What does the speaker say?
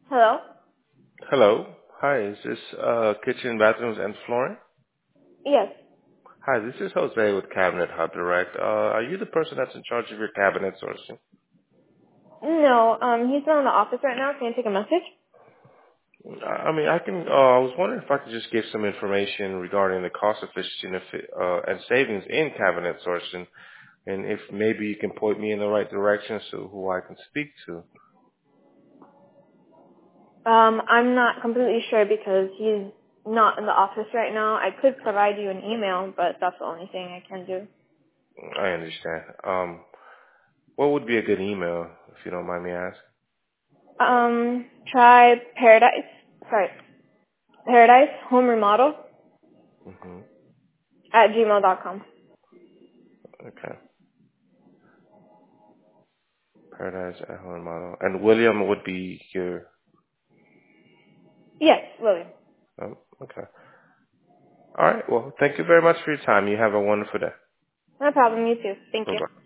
Hello? Hello. Hi, is this Kitchen, Bathrooms, and Flooring? Yes. Hi, this is Jose with Cabinet Hub Direct. Are you the person that's in charge of your cabinet sourcing? No, he's not in the office right now. Can I take a message? I mean, I can. I was wondering if I could just give some information regarding the cost efficiency and savings in cabinet sourcing, and if maybe you can point me in the right direction as to who I can speak to. I'm not completely sure because he's not in the office right now. I could provide you an email, but that's the only thing I can do. I understand. What would be a good email, if you don't mind me asking? Try Paradise Home Remodel Hmm. at gmail.com. Okay. Paradise at Home Model. And William would be your. Yes, William. Okay. All right. Well, thank you very much for your time. You have a wonderful day. No problem. You too. Thank you. Bye-bye.